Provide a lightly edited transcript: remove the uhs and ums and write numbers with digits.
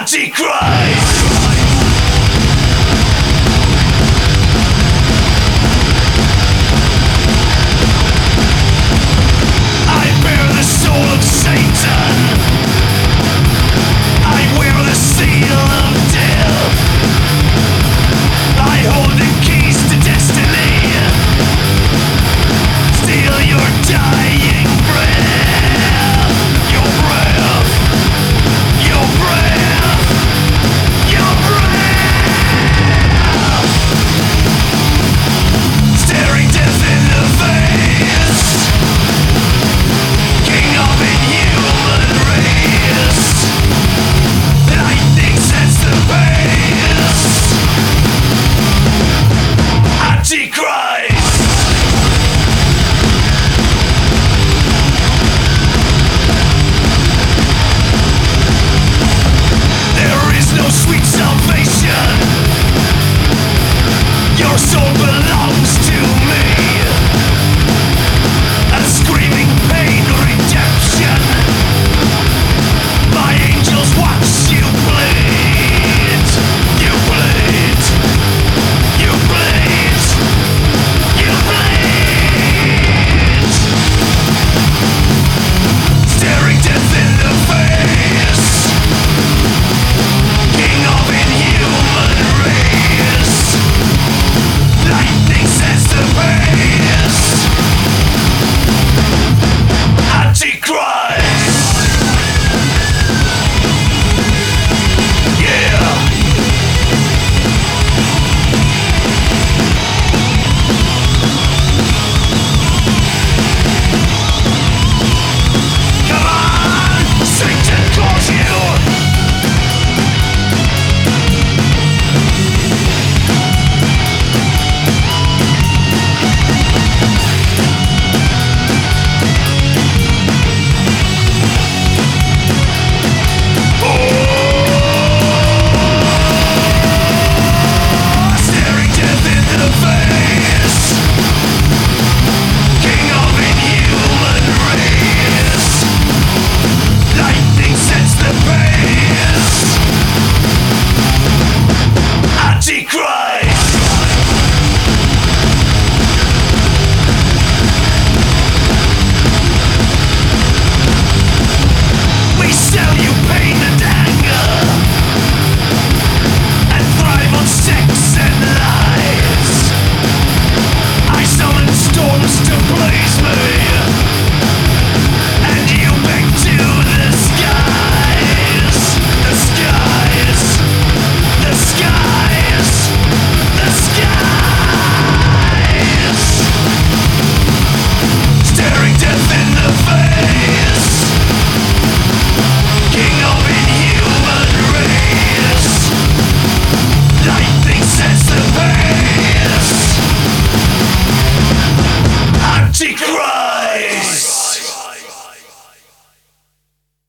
Antichrist! I bear the soul of Satan. I wear the seal of death. I hold the keys to destiny. Steal your dying breath. Your breath. Your breath. Your breath. Staring death in the face. King of inhuman race. Lightning sets the pace. Antichrist. There is no sweet salvation.